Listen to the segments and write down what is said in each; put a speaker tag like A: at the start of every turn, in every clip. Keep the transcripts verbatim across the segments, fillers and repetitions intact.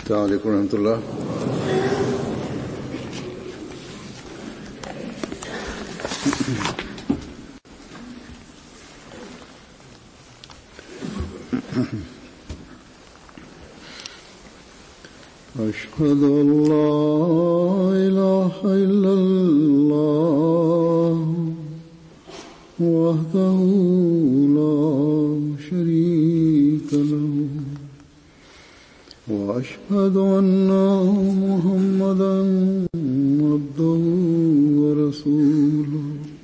A: السلام علیکم ورحمۃ اللہ. أشهد أن لا إله إلا الله وحده لا شريك له وأشهد أن محمدا عبده ورسوله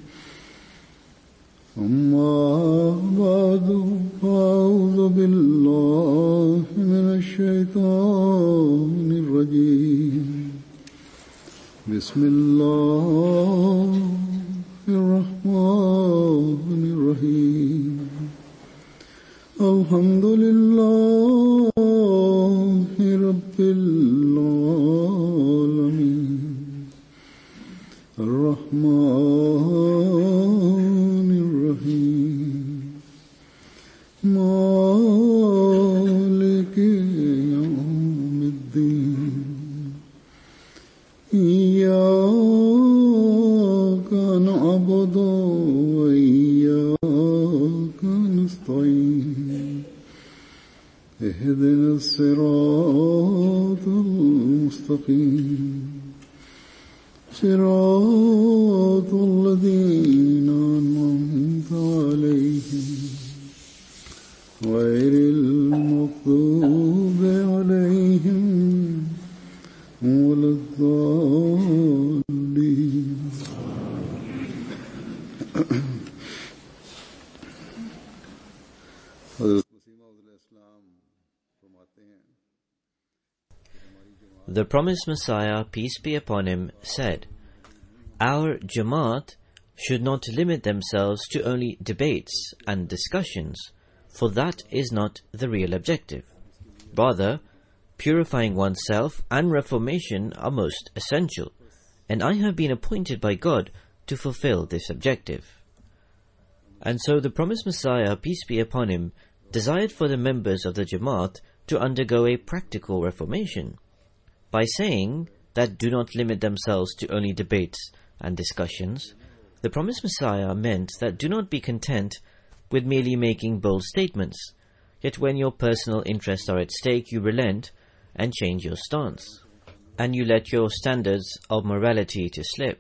A: أما بعد فأعوذ بالله من الشيطان الرجيم بسم الله الرحمن الرحيم الحمد لله رب العالمين الرحمن الرحيم مالك يوم الدين إياك نعبد وإياك نستعين اهدنا الصراط المستقيم صراط الذين أنعمت عليهم غير المغضوب عليهم ولا الضالين.
B: The promised Messiah, peace be upon him, said, "Our Jamaat should not limit themselves to only debates and discussions, for that is not the real objective. Rather, purifying oneself and reformation are most essential, and I have been appointed by God to fulfill this objective." And so the promised Messiah, peace be upon him, desired for the members of the Jamaat to undergo a practical reformation. By saying that do not limit themselves to only debates and discussions, the promised Messiah meant that do not be content with merely making bold statements, yet when your personal interests are at stake, you relent and change your stance, and you let your standards of morality to slip.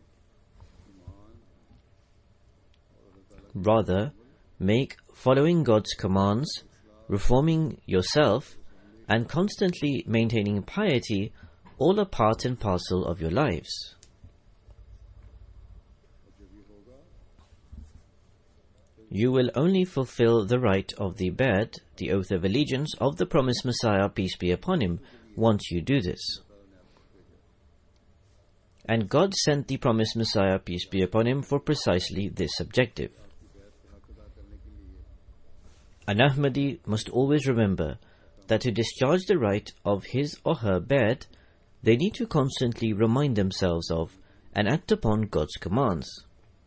B: Rather, make following God's commands, reforming yourself, and constantly maintaining piety all a part and parcel of your lives. You will only fulfill the right of the Bai'at, the oath of allegiance of the promised Messiah, peace be upon him, once you do this. And God sent the promised Messiah, peace be upon him, for precisely this objective. An Ahmadi must always remember that to discharge the right of his or her Bai'at, they need to constantly remind themselves of and act upon God's commands.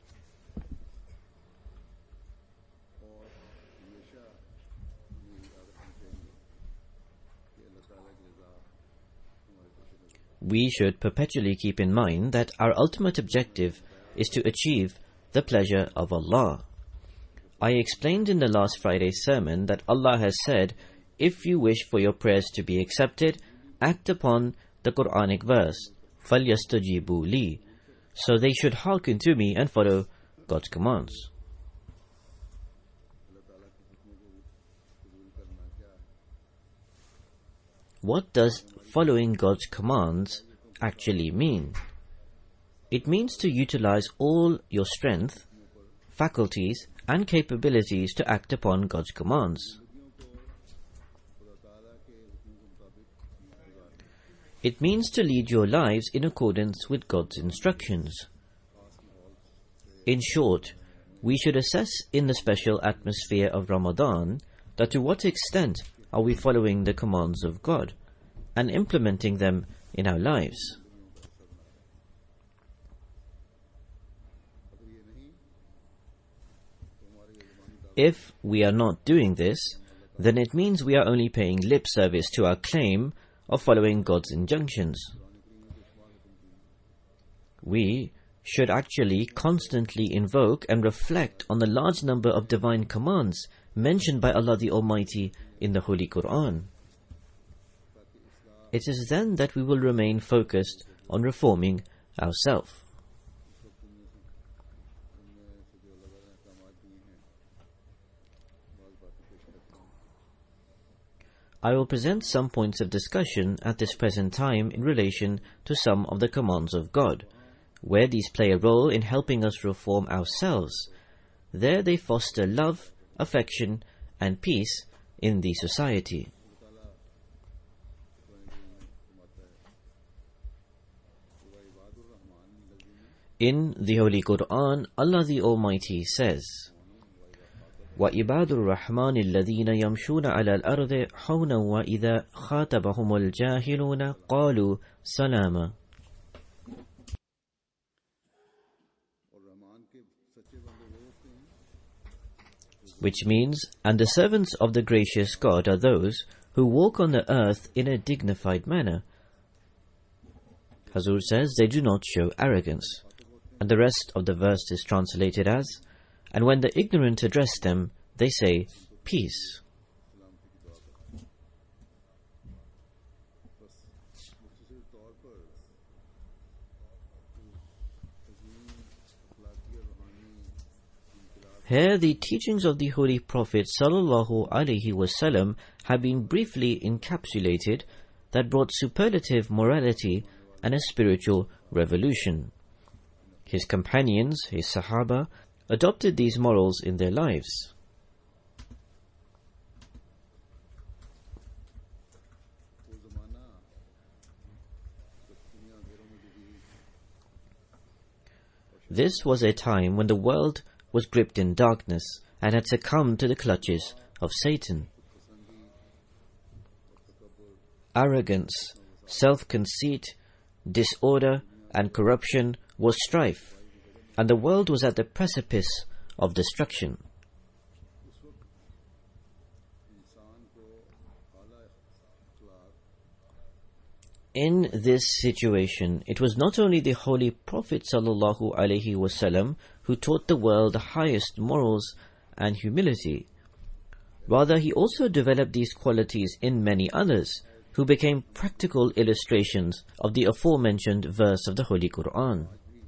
B: We should perpetually keep in mind that our ultimate objective is to achieve the pleasure of Allah. I explained in the last Friday's sermon that Allah has said, if you wish for your prayers to be accepted, act upon the Quranic verse, فَلْيَسْتَجِيبُوا لِي, so they should hearken to me and follow God's commands. What does following God's commands actually mean? It means to utilize all your strength, faculties, and capabilities to act upon God's commands. It means to lead your lives in accordance with God's instructions. In short, we should assess in the special atmosphere of Ramadan that to what extent are we following the commands of God and implementing them in our lives. If we are not doing this, then it means we are only paying lip service to our claim of following God's injunctions. We should actually constantly invoke and reflect on the large number of divine commands mentioned by Allah the Almighty in the Holy Quran. It is then that we will remain focused on reforming ourselves. I will present some points of discussion at this present time in relation to some of the commands of God. Where these play a role in helping us reform ourselves, there they foster love, affection, and peace in the society. In the Holy Quran, Allah the Almighty says, وَإِبَادُ الرَّحْمَنِ الَّذِينَ يَمْشُونَ عَلَى الْأَرْضِ حَوْنًا وَإِذَا خَاطَبَهُمُ الْجَاهِلُونَ قَالُوا سَلَامًا. Which means, and the servants of the gracious God are those who walk on the earth in a dignified manner. Hazur says they do not show arrogance. And the rest of the verse is translated as, and when the ignorant address them, they say, peace. Here the teachings of the Holy Prophet sallallahu alaihi wasallam have been briefly encapsulated that brought superlative morality and a spiritual revolution. His companions, his Sahaba, adopted these morals in their lives. This was a time when the world was gripped in darkness and had succumbed to the clutches of Satan. Arrogance, self-conceit, disorder, and corruption was strife, and the world was at the precipice of destruction. In this situation, it was not only the Holy Prophet sallallahu alaihi wasallam who taught the world the highest morals and humility. Rather, he also developed these qualities in many others, who became practical illustrations of the aforementioned verse of the Holy Quran.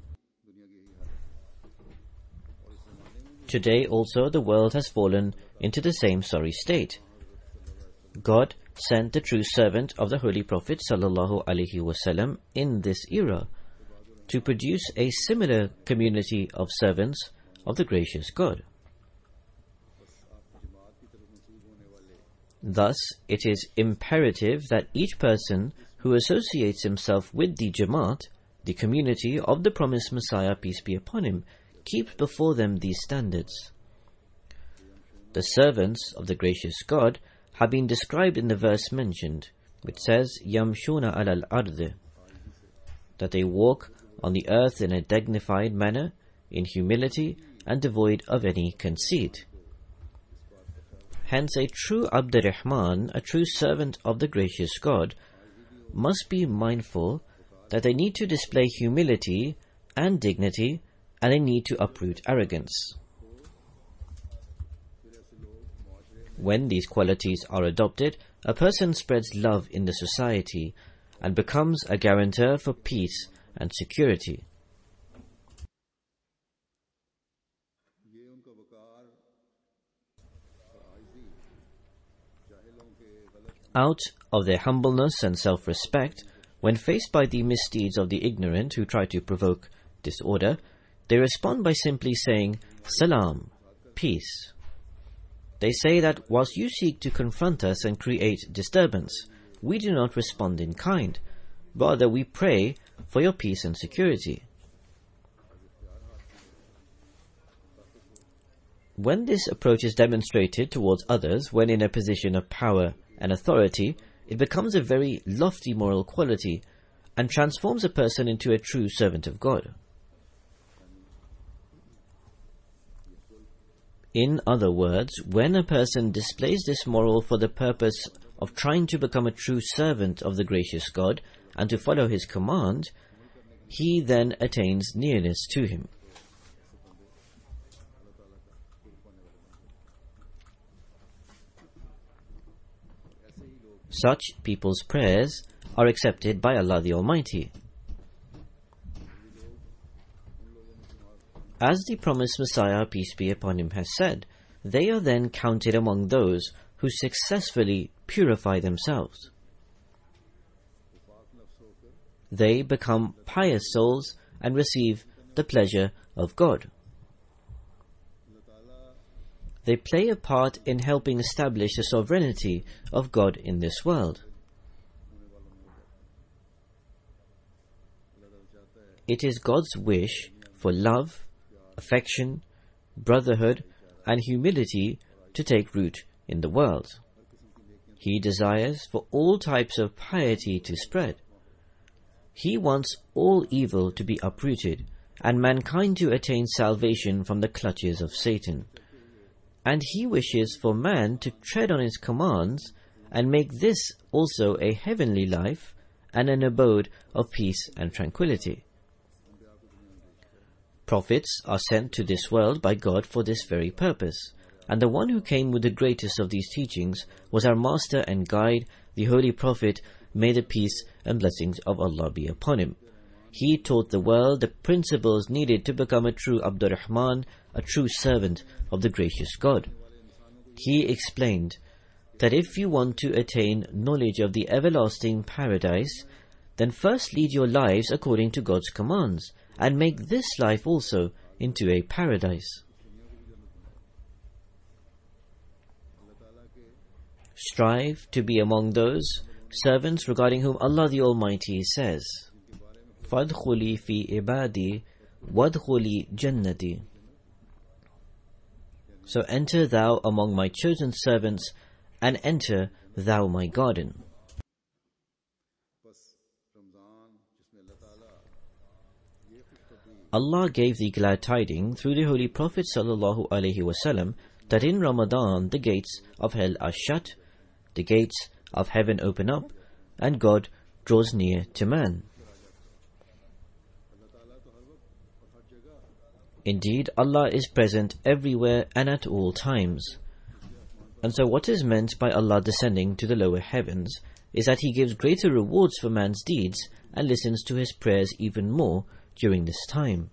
B: Today also the world has fallen into the same sorry state. God sent the true servant of the Holy Prophet sallallahu alaihi wasallam in this era to produce a similar community of servants of the gracious God. Thus, it is imperative that each person who associates himself with the Jamaat, the community of the promised Messiah, peace be upon him, keeps before them these standards. The servants of the gracious God have been described in the verse mentioned, which says, Yamshuna alal ard, that they walk on the earth in a dignified manner, in humility, and devoid of any conceit. Hence, a true Abd-Rahman, a true servant of the gracious God, must be mindful that they need to display humility and dignity, and they need to uproot arrogance. When these qualities are adopted, a person spreads love in the society and becomes a guarantor for peace and security. Out of their humbleness and self-respect, when faced by the misdeeds of the ignorant who try to provoke disorder, they respond by simply saying, Salam, peace. They say that whilst you seek to confront us and create disturbance, we do not respond in kind. Rather, we pray for your peace and security. When this approach is demonstrated towards others when in a position of power and authority, it becomes a very lofty moral quality and transforms a person into a true servant of God. In other words, when a person displays this moral for the purpose of trying to become a true servant of the gracious God and to follow His command, he then attains nearness to Him. Such people's prayers are accepted by Allah the Almighty. As the promised Messiah, peace be upon him, has said, they are then counted among those who successfully purify themselves. They become pious souls and receive the pleasure of God. They play a part in helping establish the sovereignty of God in this world. It is God's wish for love, affection, brotherhood, and humility to take root in the world. He desires for all types of piety to spread. He wants all evil to be uprooted and mankind to attain salvation from the clutches of Satan. And He wishes for man to tread on His commands and make this also a heavenly life and an abode of peace and tranquility. Prophets are sent to this world by God for this very purpose, and the one who came with the greatest of these teachings was our master and guide, the Holy Prophet, may the peace and blessings of Allah be upon him. He taught the world the principles needed to become a true Abdurrahman, a true servant of the gracious God. He explained that if you want to attain knowledge of the everlasting paradise, then first lead your lives according to God's commands, and make this life also into a paradise. Strive to be among those servants regarding whom Allah the Almighty says, فَادْخُلِي فِي عِبَادِي وَادْخُلِي جَنَّتِي. So enter thou among my chosen servants, and enter thou my garden. Allah gave the glad tidings through the Holy Prophet sallallahu alaihi wasallam that in Ramadan the gates of hell are shut, the gates of heaven open up, and God draws near to man. Indeed, Allah is present everywhere and at all times. And so what is meant by Allah descending to the lower heavens is that He gives greater rewards for man's deeds and listens to his prayers even more during this time.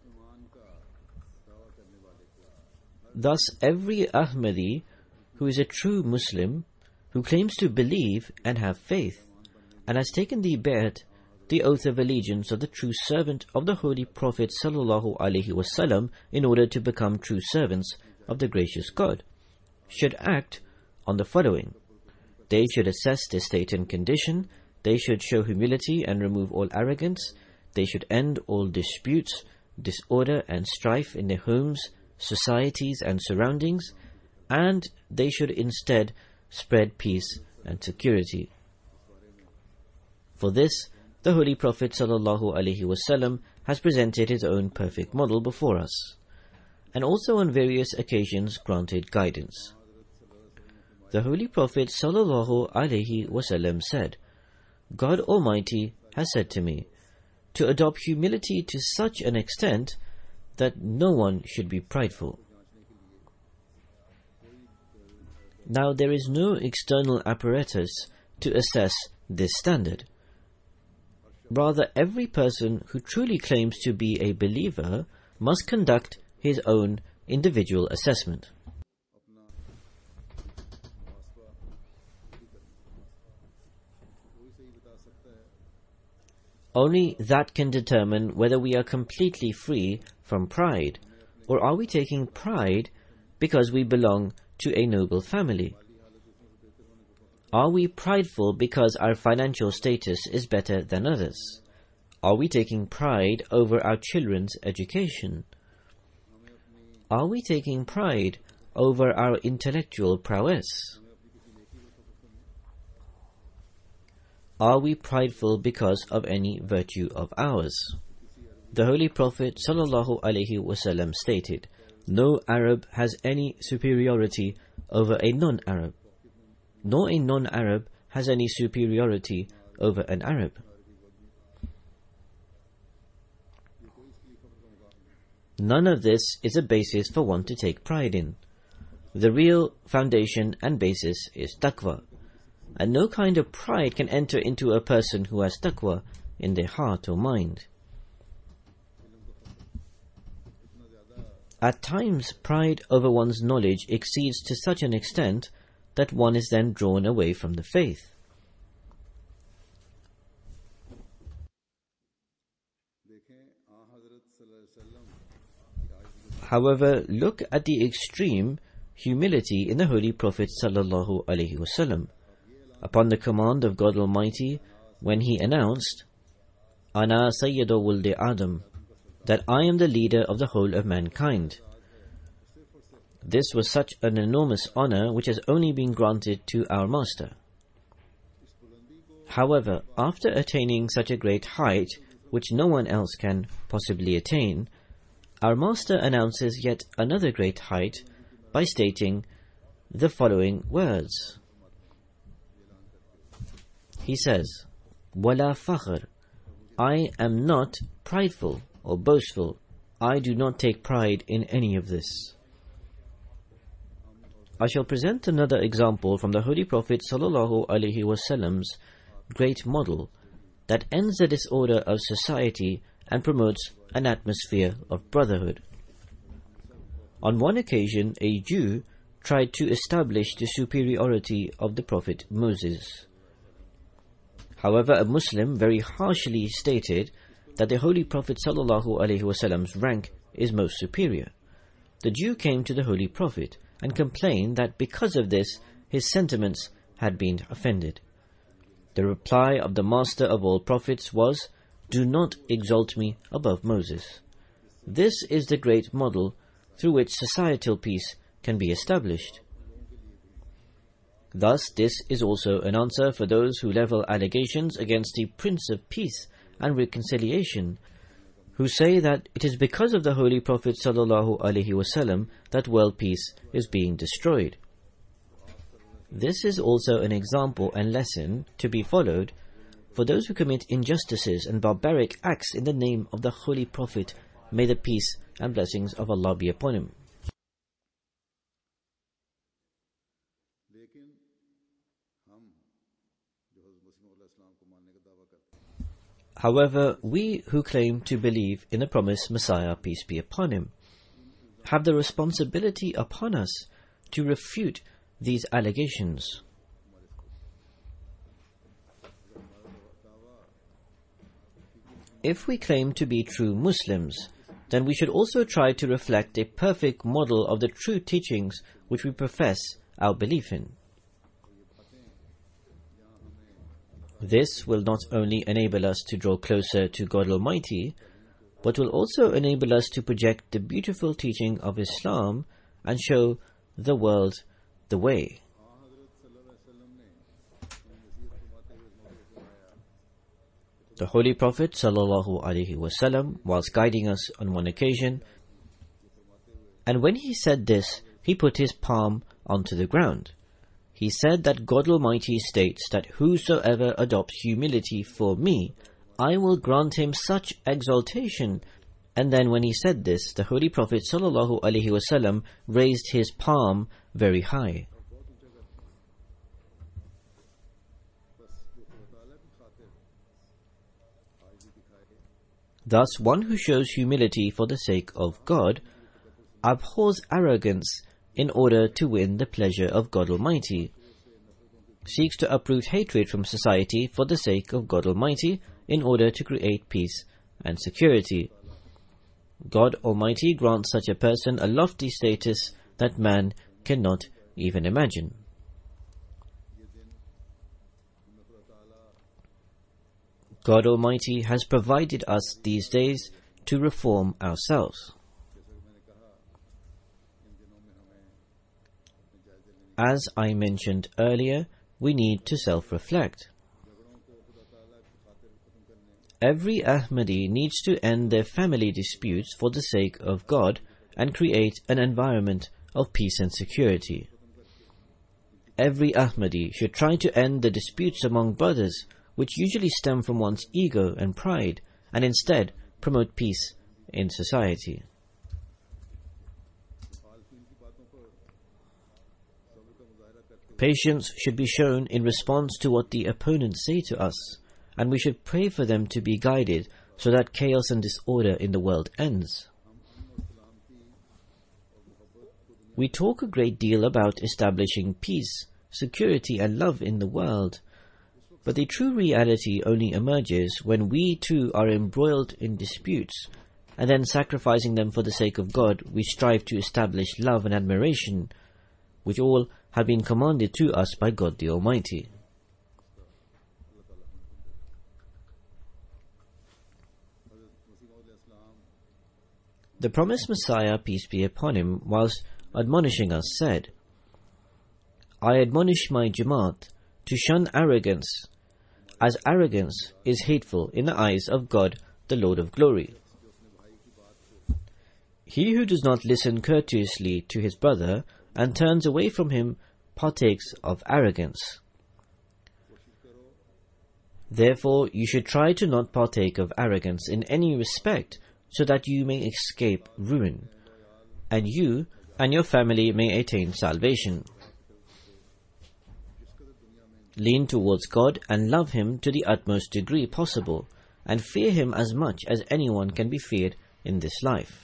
B: Thus, every Ahmadi who is a true Muslim, who claims to believe and have faith, and has taken the bay'at, the oath of allegiance of the true servant of the Holy Prophet sallallahu alaihi wasallam, in order to become true servants of the gracious God, should act on the following. They should assess their state and condition, they should show humility and remove all arrogance, they should end all disputes, disorder and strife in their homes, societies and surroundings, and they should instead spread peace and security. For this, the Holy Prophet sallallahu alaihi wasallam has presented his own perfect model before us, and also on various occasions granted guidance. The Holy Prophet sallallahu alaihi wasallam said, God Almighty has said to me, to adopt humility to such an extent that no one should be prideful. Now there is no external apparatus to assess this standard. Rather, every person who truly claims to be a believer must conduct his own individual assessment. Only that can determine whether we are completely free from pride, or are we taking pride because we belong to a noble family? Are we prideful because our financial status is better than others? Are we taking pride over our children's education? Are we taking pride over our intellectual prowess? Are we prideful because of any virtue of ours? The Holy Prophet sallallahu alaihi wasallam stated, no Arab has any superiority over a non-Arab. nor a non-Arab has any superiority over an Arab. None of this is a basis for one to take pride in. The real foundation and basis is taqwa, and no kind of pride can enter into a person who has taqwa in their heart or mind. At times, pride over one's knowledge exceeds to such an extent that one is then drawn away from the faith. However, look at the extreme humility in the Holy Prophet sallallahu alaihi wasallam upon the command of God Almighty when he announced, "Ana Sayyidu Wuldi Adam," that I am the leader of the whole of mankind. This was such an enormous honor which has only been granted to our Master. However, after attaining such a great height which no one else can possibly attain, our Master announces yet another great height by stating the following words. He says, "Wala fakhr," I am not prideful or boastful. I do not take pride in any of this. I shall present another example from the Holy Prophet sallallahu alaihi wasallam's great model that ends the disorder of society and promotes an atmosphere of brotherhood. On one occasion, a Jew tried to establish the superiority of the Prophet Moses. However, a Muslim very harshly stated that the Holy Prophet sallallahu alaihi wasallam's rank is most superior. The Jew came to the Holy Prophet and complained that because of this, his sentiments had been offended. The reply of the Master of all prophets was, "Do not exalt me above Moses." This is the great model through which societal peace can be established. Thus, this is also an answer for those who level allegations against the Prince of Peace and Reconciliation, who say that it is because of the Holy Prophet sallallahu alaihi wasallam that world peace is being destroyed. This is also an example and lesson to be followed for those who commit injustices and barbaric acts in the name of the Holy Prophet. May the peace and blessings of Allah be upon him. However, we who claim to believe in the promised Messiah, peace be upon him, have the responsibility upon us to refute these allegations. If we claim to be true Muslims, then we should also try to reflect a perfect model of the true teachings which we profess our belief in. This will not only enable us to draw closer to God Almighty, but will also enable us to project the beautiful teaching of Islam and show the world the way. The Holy Prophet sallallahu alaihi wasallam was guiding us on one occasion, and when he said this, he put his palm onto the ground. He said that God Almighty states that whosoever adopts humility for me, I will grant him such exaltation. And then when he said this, the Holy Prophet sallallahu alaihi wasallam raised his palm very high. Thus, one who shows humility for the sake of God abhors arrogance in order to win the pleasure of God Almighty, seeks to uproot hatred from society for the sake of God Almighty in order to create peace and security. God Almighty grants such a person a lofty status that man cannot even imagine. God Almighty has provided us these days to reform ourselves. As I mentioned earlier, we need to self-reflect. Every Ahmadi needs to end their family disputes for the sake of God and create an environment of peace and security. every Ahmadi should try to end the disputes among brothers, which usually stem from one's ego and pride, and instead promote peace in society. Patience should be shown in response to what the opponents say to us, and we should pray for them to be guided so that chaos and disorder in the world ends. We talk a great deal about establishing peace, security and love in the world, but the true reality only emerges when we too are embroiled in disputes, and then sacrificing them for the sake of God, we strive to establish love and admiration, which all have been commanded to us by God the Almighty. The promised Messiah, peace be upon him, whilst admonishing us, said, I admonish my Jamaat to shun arrogance, as arrogance is hateful in the eyes of God, the Lord of Glory. He who does not listen courteously to his brother and turns away from him partakes of arrogance. Therefore, you should try to not partake of arrogance in any respect, so that you may escape ruin, and you and your family may attain salvation. Lean towards God and love Him to the utmost degree possible, and fear Him as much as anyone can be feared in this life.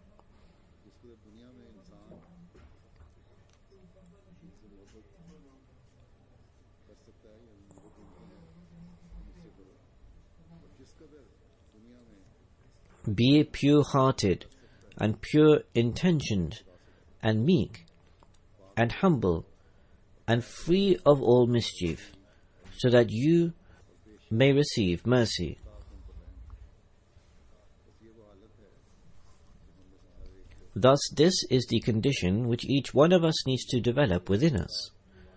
B: Be pure-hearted and pure-intentioned and meek and humble and free of all mischief, so that you may receive mercy. Thus, this is the condition which each one of us needs to develop within us.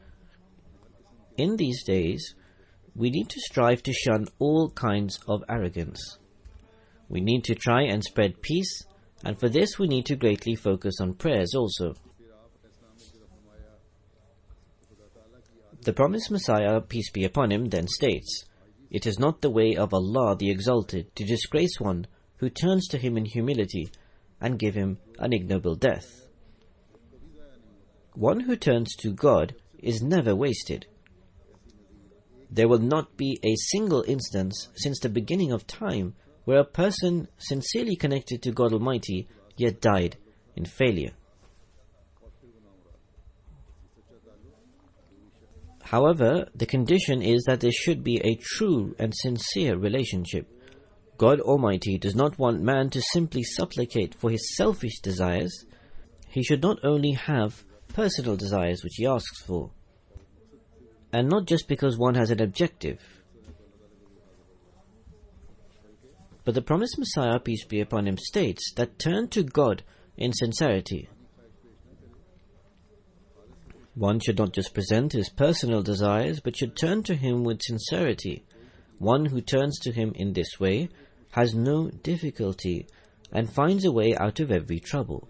B: In these days, we need to strive to shun all kinds of arrogance. We need to try and spread peace, and for this we need to greatly focus on prayers also. The promised Messiah, peace be upon him, then states, It is not the way of Allah the Exalted to disgrace one who turns to Him in humility and give him an ignoble death. One who turns to God is never wasted. There will not be a single instance since the beginning of time where a person sincerely connected to God Almighty yet died in failure. However, the condition is that there should be a true and sincere relationship. God Almighty does not want man to simply supplicate for his selfish desires. He should not only have personal desires which he asks for, and not just because one has an objective. But the promised Messiah, peace be upon him, states that turn to God in sincerity. One should not just present his personal desires, but should turn to Him with sincerity. One who turns to Him in this way has no difficulty and finds a way out of every trouble.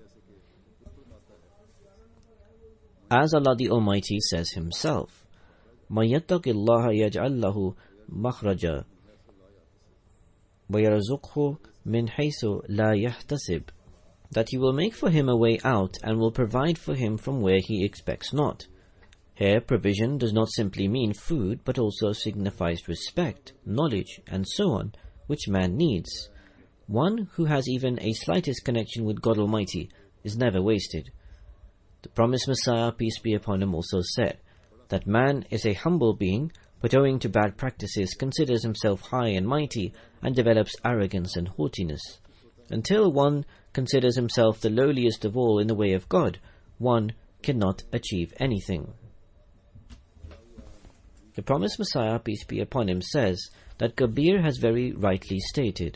B: As Allah the Almighty says Himself, مَن يَتَّقِ اللَّهَ يَجْعَلْ لَهُ مَخْرَجًا وَيَرْزُقْهُ مِنْ حَيْثُ لَا يَحْتَسِبُ, that He will make for him a way out and will provide for him from where he expects not. Here, provision does not simply mean food, but also signifies respect, knowledge, and so on, which man needs. One who has even a slightest connection with God Almighty is never wasted. The promised Messiah, peace be upon him, also said that man is a humble being, but owing to bad practices considers himself high and mighty and develops arrogance and haughtiness. Until one considers himself the lowliest of all in the way of God, one cannot achieve anything. The promised Messiah, peace be upon him, says that Kabir has very rightly stated,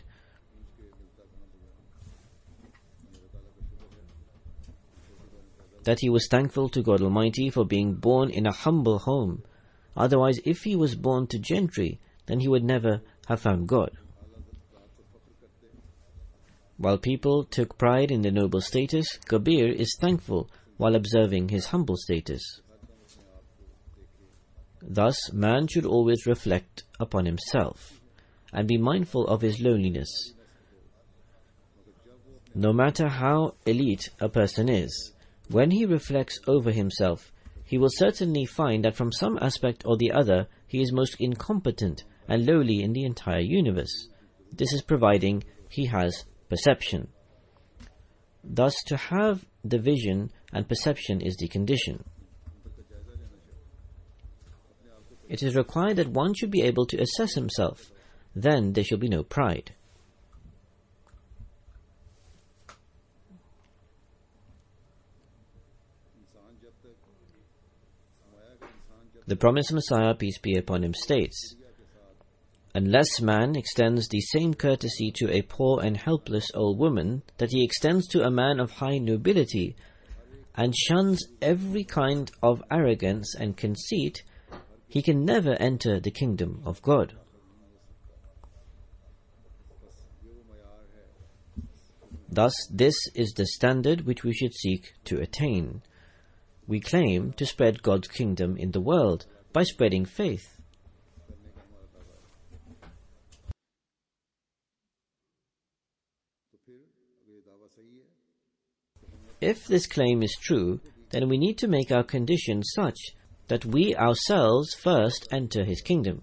B: that he was thankful to God Almighty for being born in a humble home. Otherwise, if he was born to gentry, then he would never have found God. While people took pride in their noble status, Kabir is thankful while observing his humble status. Thus, man should always reflect upon himself and be mindful of his loneliness. No matter how elite a person is, when he reflects over himself, he will certainly find that from some aspect or the other, he is most incompetent and lowly in the entire universe. This is providing he has perception. Thus, to have the vision and perception is the condition. It is required that one should be able to assess himself. Then there shall be no pride. The promised Messiah, peace be upon him, states, "Unless man extends the same courtesy to a poor and helpless old woman that he extends to a man of high nobility, and shuns every kind of arrogance and conceit, he can never enter the kingdom of God." Thus, this is the standard which we should seek to attain. We claim to spread God's kingdom in the world by spreading faith. If this claim is true, then we need to make our conditions such that we ourselves first enter his kingdom.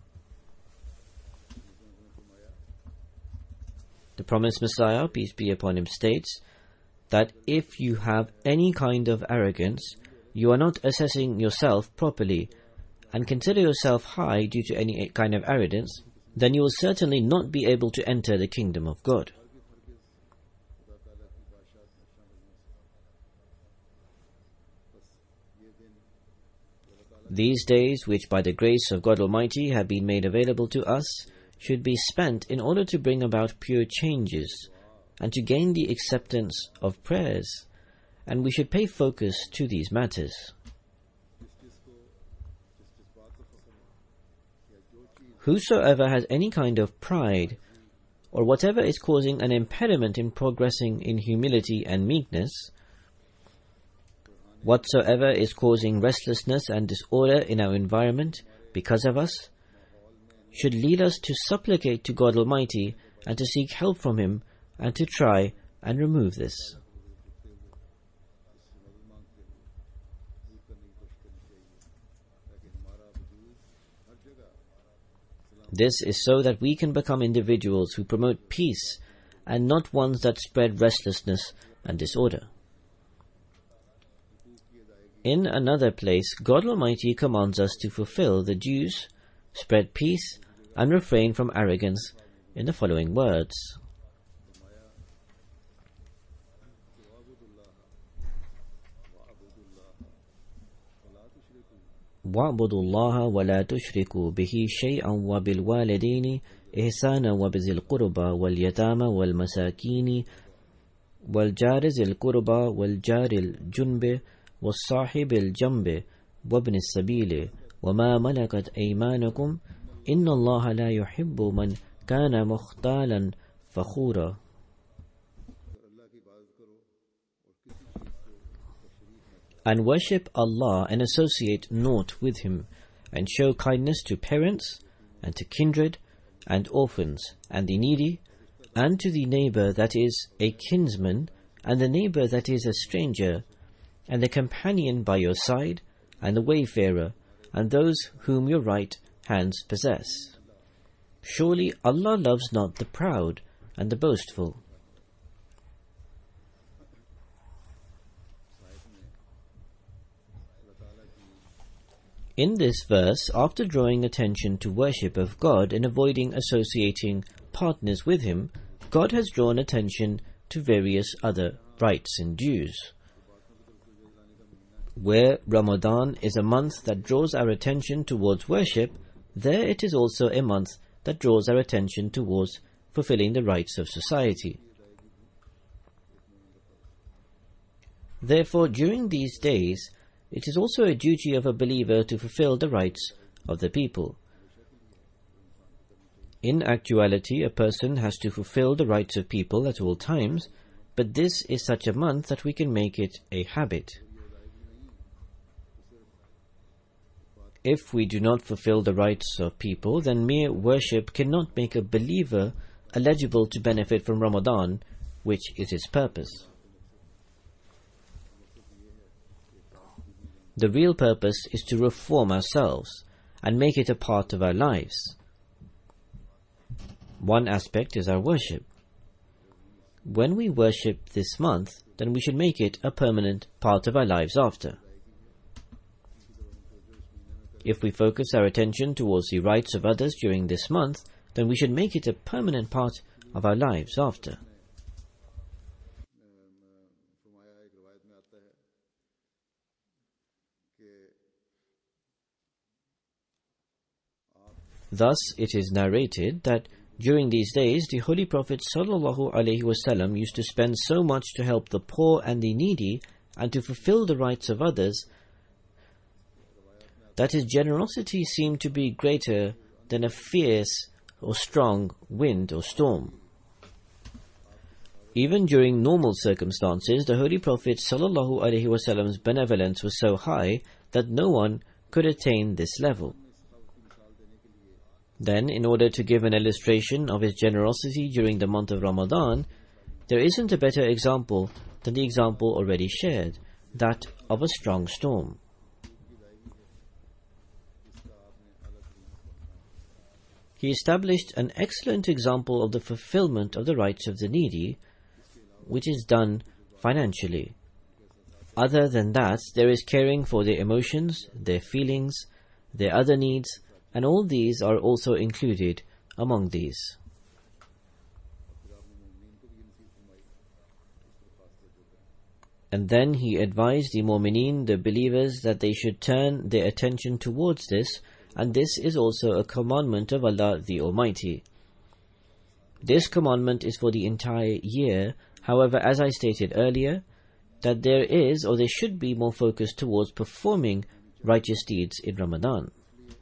B: The promised Messiah, peace be upon him, states that if you have any kind of arrogance, you are not assessing yourself properly, and consider yourself high due to any kind of arrogance, then you will certainly not be able to enter the kingdom of God. These days, which by the grace of God Almighty have been made available to us, should be spent in order to bring about pure changes and to gain the acceptance of prayers, and we should pay focus to these matters. Whosoever has any kind of pride, or whatever is causing an impediment in progressing in humility and meekness, whatsoever is causing restlessness and disorder in our environment because of us, should lead us to supplicate to God Almighty and to seek help from Him and to try and remove this. This is so that we can become individuals who promote peace and not ones that spread restlessness and disorder. In another place, God Almighty commands us to fulfill the dues, spread peace, and refrain from arrogance in the following words. وَاعْبُدُوا اللَّهَ وَلَا تُشْرِكُوا بِهِ شَيْئًا وَبِالْوَالِدَيْنِ إِحْسَانًا وَبِذِي الْقُرْبَى وَالْيَتَامَى وَالْمَسَاكِينِ وَالْجَارِ ذِي الْقُرْبَى وَالْجَارِ الْجُنْبِ وَالصَّاحِبِ الْجَنْبِ وَابْنِ السَّبِيلِ وَمَا مَلَكَتْ أَيْمَانُكُمْ إِنَّ اللَّهَ لَا يُحِبُّ مَنْ كَانَ مُخْتَالًا فَخُورًا. And worship Allah and associate naught with Him, and show kindness to parents, and to kindred, and orphans, and the needy, and to the neighbor that is a kinsman, and the neighbor that is a stranger, and the companion by your side, and the wayfarer, and those whom your right hands possess. Surely Allah loves not the proud and the boastful. In this verse, after drawing attention to worship of God and avoiding associating partners with Him, God has drawn attention to various other rights and dues. Where Ramadan is a month that draws our attention towards worship, there it is also a month that draws our attention towards fulfilling the rights of society. Therefore, during these days, it is also a duty of a believer to fulfill the rights of the people. In actuality, a person has to fulfill the rights of people at all times, but this is such a month that we can make it a habit. If we do not fulfill the rights of people, then mere worship cannot make a believer eligible to benefit from Ramadan, which is its purpose. The real purpose is to reform ourselves and make it a part of our lives. One aspect is our worship. When we worship this month, then we should make it a permanent part of our lives after. If we focus our attention towards the rights of others during this month, then we should make it a permanent part of our lives after. Thus, it is narrated that during these days, the Holy Prophet sallallahu alaihi wasallam used to spend so much to help the poor and the needy and to fulfill the rights of others that his generosity seemed to be greater than a fierce or strong wind or storm. Even during normal circumstances, the Holy Prophet sallallahu alaihi wasallam's benevolence was so high that no one could attain this level. Then, in order to give an illustration of his generosity during the month of Ramadan, there isn't a better example than the example already shared, that of a strong storm. He established an excellent example of the fulfillment of the rights of the needy, which is done financially. Other than that, there is caring for their emotions, their feelings, their other needs, and all these are also included among these. And then he advised the Mu'mineen, the believers, that they should turn their attention towards this, and this is also a commandment of Allah the Almighty. This commandment is for the entire year. However, as I stated earlier, that there is or there should be more focus towards performing righteous deeds in Ramadan.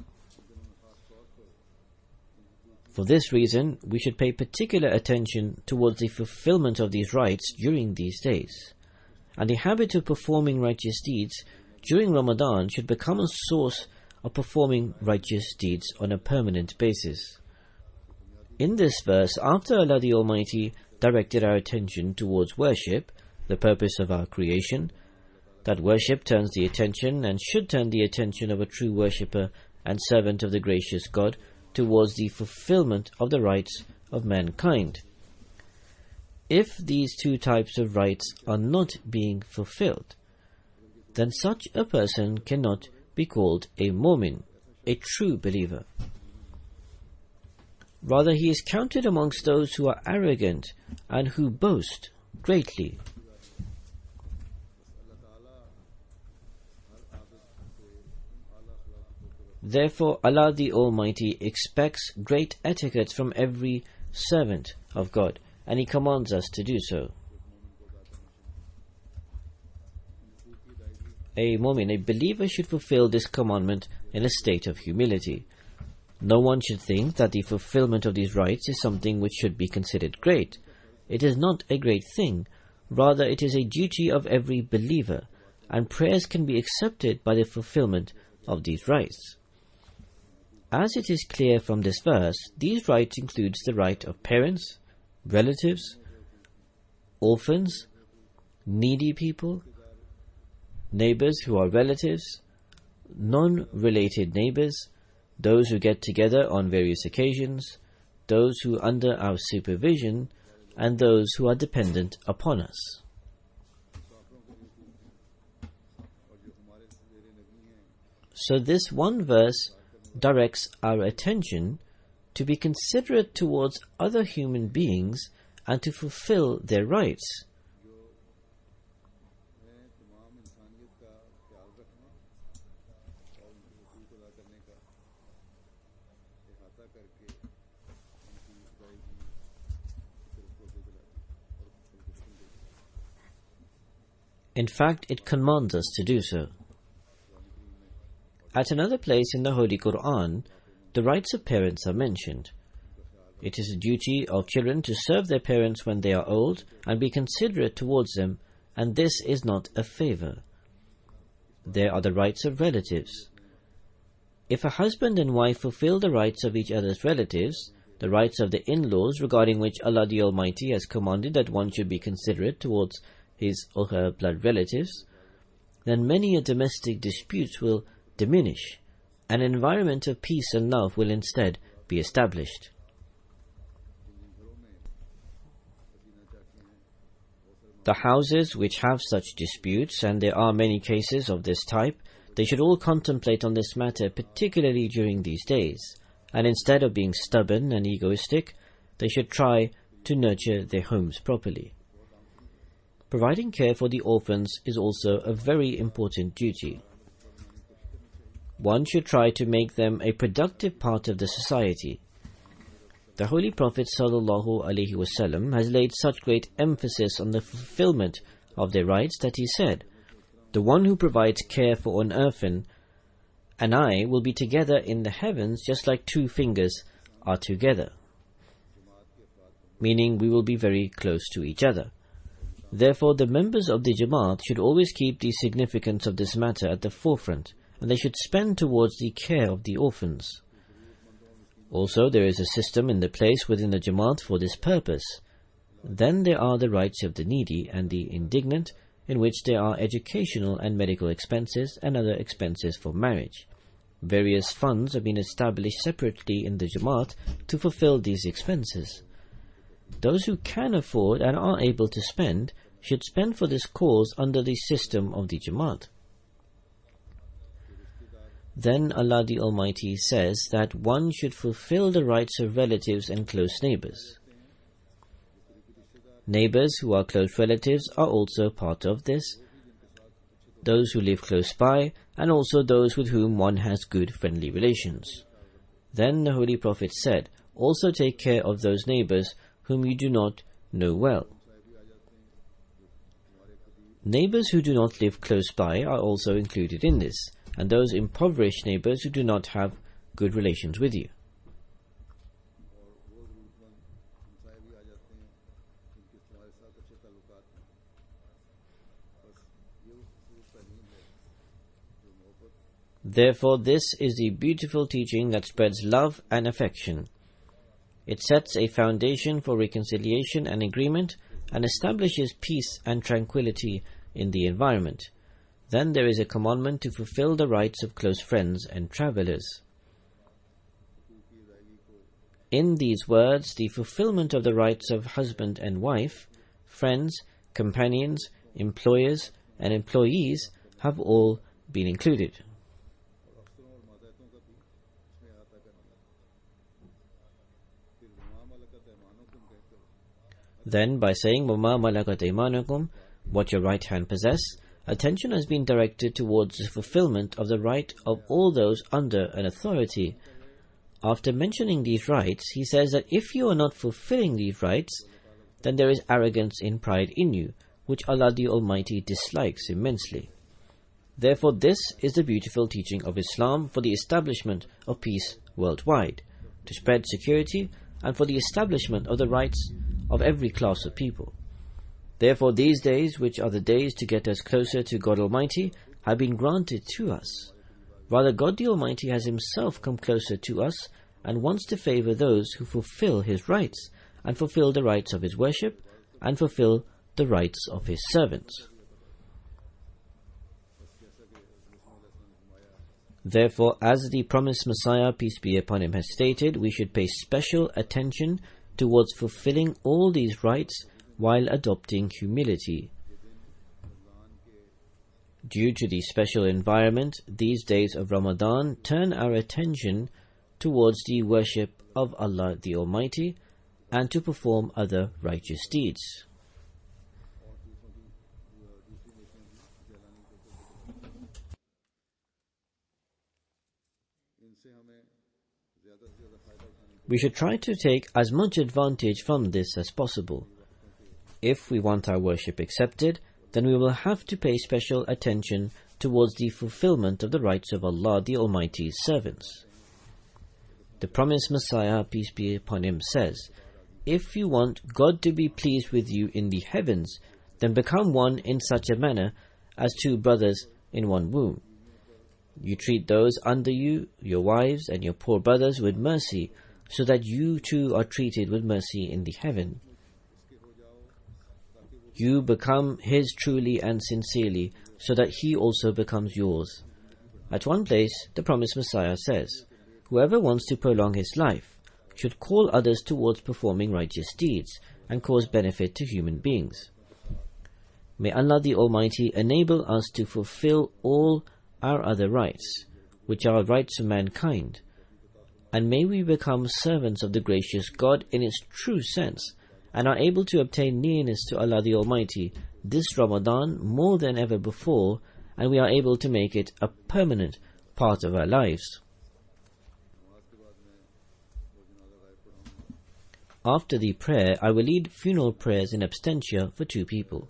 B: For this reason, we should pay particular attention towards the fulfillment of these rights during these days. And the habit of performing righteous deeds during Ramadan should become a source of performing righteous deeds on a permanent basis. In this verse, after Allah the Almighty directed our attention towards worship, the purpose of our creation, that worship turns the attention and should turn the attention of a true worshipper and servant of the gracious God towards the fulfillment of the rights of mankind. If these two types of rights are not being fulfilled, then such a person cannot be called a mu'min, a true believer. Rather, he is counted amongst those who are arrogant and who boast greatly. Therefore, Allah the Almighty expects great etiquette from every servant of God, and He commands us to do so. A mu'min, a believer, should fulfill this commandment in a state of humility. No one should think that the fulfillment of these rights is something which should be considered great. It is not a great thing. Rather, it is a duty of every believer, and prayers can be accepted by the fulfillment of these rights. As it is clear from this verse, these rights include the right of parents, relatives, orphans, needy people, neighbors who are relatives, non-related neighbors, those who get together on various occasions, those who are under our supervision, and those who are dependent upon us. So this one verse directs our attention to be considerate towards other human beings and to fulfill their rights. In fact, it commands us to do so. At another place in the Holy Quran, the rights of parents are mentioned. It is a duty of children to serve their parents when they are old and be considerate towards them, and this is not a favor. There are the rights of relatives. If a husband and wife fulfill the rights of each other's relatives, the rights of the in-laws regarding which Allah the Almighty has commanded that one should be considerate towards his or her blood relatives, then many a domestic dispute will diminish, and an environment of peace and love will instead be established. The houses which have such disputes, and there are many cases of this type, they should all contemplate on this matter, particularly during these days, and instead of being stubborn and egoistic, they should try to nurture their homes properly. Providing care for the orphans is also a very important duty. One should try to make them a productive part of the society. The Holy Prophet sallallahu alaihi wasallam has laid such great emphasis on the fulfillment of their rights that he said, "The one who provides care for an orphan and I will be together in the heavens just like two fingers are together," meaning we will be very close to each other. Therefore, the members of the Jamaat should always keep the significance of this matter at the forefront, and they should spend towards the care of the orphans. Also, there is a system in the place within the Jamaat for this purpose. Then there are the rights of the needy and the indigent, in which there are educational and medical expenses and other expenses for marriage. Various funds have been established separately in the Jamaat to fulfill these expenses. Those who can afford and are able to spend should spend for this cause under the system of the Jamaat. Then Allah the Almighty says that one should fulfill the rights of relatives and close neighbors. Neighbors who are close relatives are also part of this, those who live close by, and also those with whom one has good friendly relations. Then the Holy Prophet said, "Also take care of those neighbors whom you do not know well." Neighbors who do not live close by are also included in this, and those impoverished neighbors who do not have good relations with you. Therefore, this is the beautiful teaching that spreads love and affection. It sets a foundation for reconciliation and agreement, and establishes peace and tranquility in the environment. Then there is a commandment to fulfill the rights of close friends and travelers. In these words, the fulfillment of the rights of husband and wife, friends, companions, employers, and employees have all been included. Then, by saying وَمَا مَلَكَتْ أَيْمَانُكُمْ, what your right hand possess, attention has been directed towards the fulfillment of the right of all those under an authority. After mentioning these rights, he says that if you are not fulfilling these rights, then there is arrogance and pride in you, which Allah the Almighty dislikes immensely. Therefore, this is the beautiful teaching of Islam for the establishment of peace worldwide, to spread security, and for the establishment of the rights of every class of people. Therefore, these days, which are the days to get us closer to God Almighty, have been granted to us. Rather, God the Almighty has Himself come closer to us and wants to favor those who fulfill His rights, and fulfill the rights of His worship, and fulfill the rights of His servants. Therefore, as the promised Messiah, peace be upon him, has stated, we should pay special attention towards fulfilling all these rights while adopting humility. Due to the special environment, these days of Ramadan turn our attention towards the worship of Allah the Almighty and to perform other righteous deeds. We should try to take as much advantage from this as possible. If we want our worship accepted, then we will have to pay special attention towards the fulfillment of the rights of Allah the Almighty's servants. The promised Messiah, peace be upon him, says, if you want God to be pleased with you in the heavens, then become one in such a manner as two brothers in one womb. You treat those under you, your wives and your poor brothers, with mercy, so that you too are treated with mercy in the heaven. You become his truly and sincerely, so that he also becomes yours. At one place, the promised Messiah says, whoever wants to prolong his life should call others towards performing righteous deeds and cause benefit to human beings. May Allah the Almighty enable us to fulfill all our other rights, which are rights of mankind, and may we become servants of the gracious God in its true sense, and are able to obtain nearness to Allah the Almighty this Ramadan more than ever before, and we are able to make it a permanent part of our lives. After the prayer, I will lead funeral prayers in absentia for two people.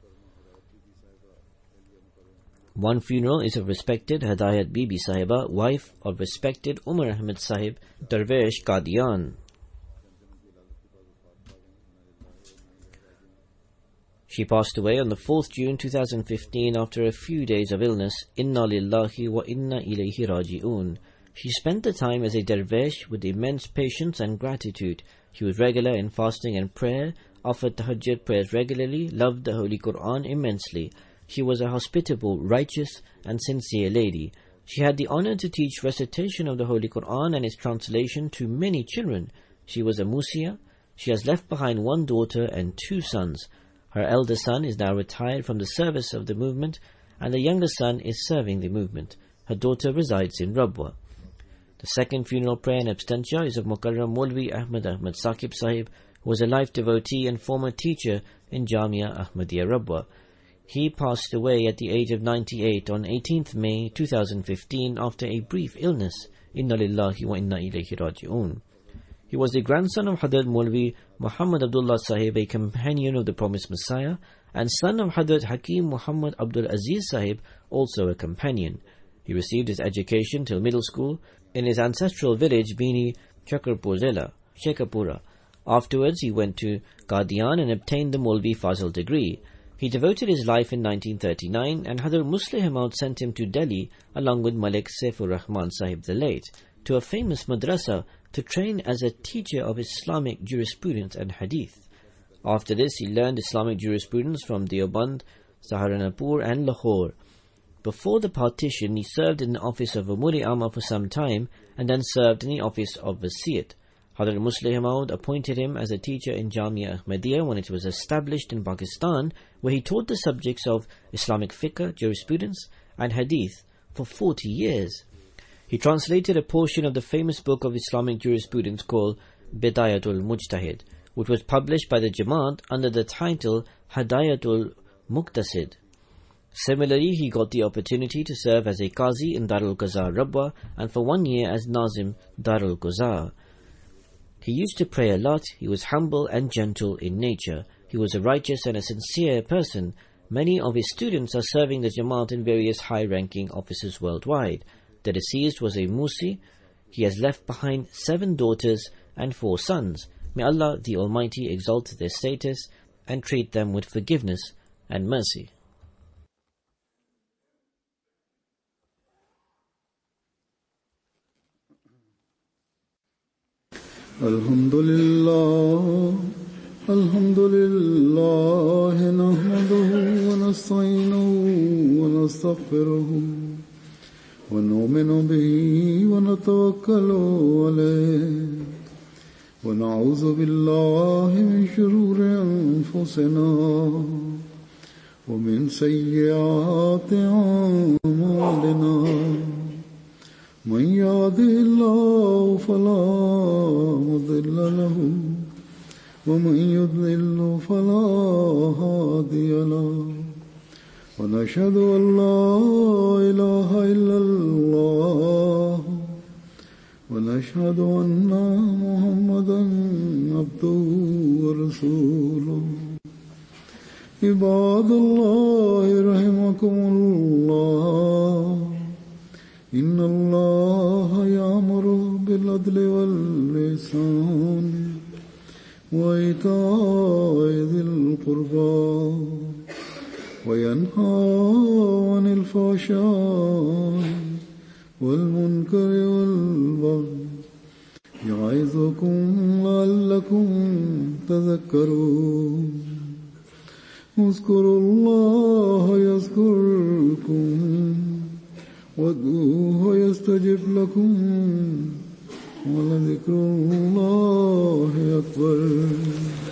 B: One funeral is of respected Hidayat Bibi Sahiba, wife of respected Umar Ahmed Sahib, Darvesh Qadian. She passed away on the fourth of June two thousand fifteen after a few days of illness. Inna lillahi wa inna ilayhi raji'un. She spent the time as a dervish with immense patience and gratitude. She was regular in fasting and prayer, offered tahajjud prayers regularly, loved the Holy Quran immensely. She was a hospitable, righteous and sincere lady. She had the honor to teach recitation of the Holy Quran and its translation to many children. She was a Musia. She has left behind one daughter and two sons. Her elder son is now retired from the service of the movement, and the younger son is serving the movement. Her daughter resides in Rabwa. The second funeral prayer in absentia is of Mukarram Maulvi Ahmad Ahmad Saqib Sahib, who was a life devotee and former teacher in Jamia Ahmadiyya Rabwa. He passed away at the age of ninety-eight on eighteenth of May two thousand fifteen after a brief illness. Inna lillahi wa inna ilayhi raji'un. He was the grandson of Hadrat Maulvi Muhammad Abdullah Sahib, a companion of the promised Messiah, and son of Hadrat Hakim Muhammad Abdul Aziz Sahib, also a companion. He received his education till middle school in his ancestral village Bini Chakarpur Zilla, Shekhapura. Afterwards he went to Qadian and obtained the Maulvi Fazil degree. He devoted his life in nineteen thirty-nine, and Hadrat Muslih Maud sent him to Delhi along with Malik Saifur Rahman Sahib the late, to a famous madrasa to train as a teacher of Islamic jurisprudence and hadith. After this he learned Islamic jurisprudence from Deoband, Saharanpur and Lahore. Before the partition he served in the office of Amuri Amma for some time, and then served in the office of Wasiyat. Hadrat Muslih Maud appointed him as a teacher in Jamia Ahmadiyya when it was established in Pakistan, where he taught the subjects of Islamic fiqh, jurisprudence and hadith for forty years. He translated a portion of the famous book of Islamic jurisprudence called Bidayatul Mujtahid, which was published by the Jamaat under the title Hidayatul Muqtasid. Similarly, he got the opportunity to serve as a Qazi in Darul Qaza Rabwa and for one year as Nazim Darul Qaza. He used to pray a lot. He was humble and gentle in nature. He was a righteous and a sincere person. Many of his students are serving the Jamaat in various high-ranking offices worldwide. The deceased was a Musi. He has left behind seven daughters and four sons. May Allah the Almighty exalt their status and treat them with forgiveness and mercy.
A: Alhamdulillah, Alhamdulillah, nahmaduhu wa nasta'inuhu wa nastaghfiruhu wa nu'minu bihi wa natawakkalu alayhi wa na'udhu billahi min shururi anfusina wa min sayyiati a'malina. من يهده الله فلا مضل له ومن يضلل فلا هادي له ونشهد أن لا إله إلا الله ونشهد أن محمدا عبده ورسوله عباد الله رحمكم الله إن الله يأمر بالعدل والإحسان وإيتاء ذي القربى وينهى عن الفحشاء والمنكر والبغي يعظكم لعلكم تذكرون اذكروا الله يذكركم وادعوه يستجب لكم ولذكر الله أكبر.